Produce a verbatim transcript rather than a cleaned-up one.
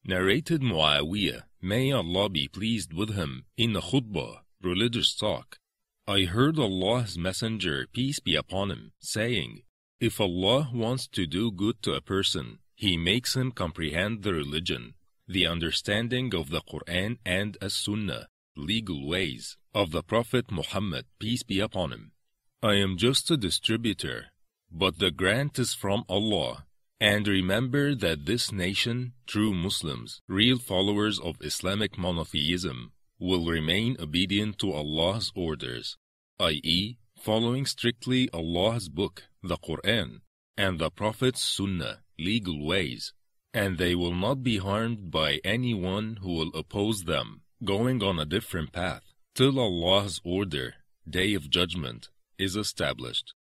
Narrated Muawiyah, may Allah be pleased with him, in a khutbah, religious talk. I heard Allah's Messenger, peace be upon him, saying, if Allah wants to do good to a person, He makes him comprehend the religion, the understanding of the Quran and as-Sunnah, legal ways, of the Prophet Muhammad, peace be upon him. I am just a distributor, but the grant is from Allah. And remember that this nation, true Muslims, real followers of Islamic monotheism, will remain obedient to Allah's orders, that is, following strictly Allah's book, the Quran, and the Prophet's Sunnah, legal ways, and they will not be harmed by anyone who will oppose them, going on a different path, till Allah's order, Day of Judgment, is established.